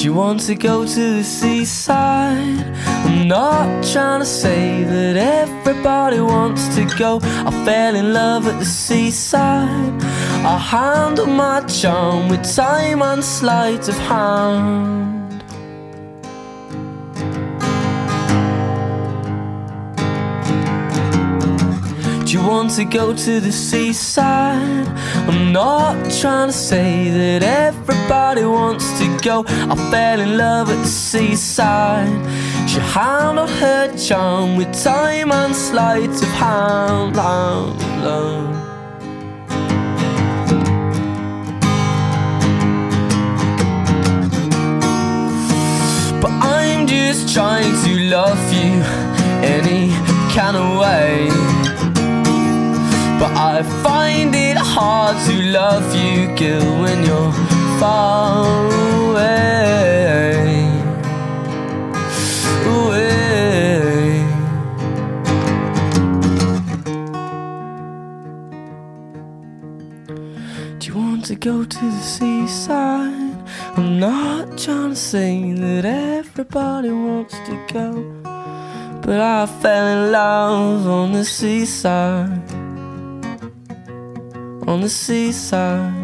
Do you want to go to the seaside? I'm not trying to say that everybody wants to go. I fell in love at the seaside. I handle my charm with time and sleight of hand. Do you want to go to the seaside? I'm not trying to say that everybody wants to go. I fell in love at the seaside. She handled her charm with time and sleight of hand. But I'm just trying to love you any kind of way. But I find it hard to love you, girl, when you're far away. Away. Do you want to go to the seaside? I'm not trying to say that everybody wants to go, but I fell in love on the seaside. On the seaside.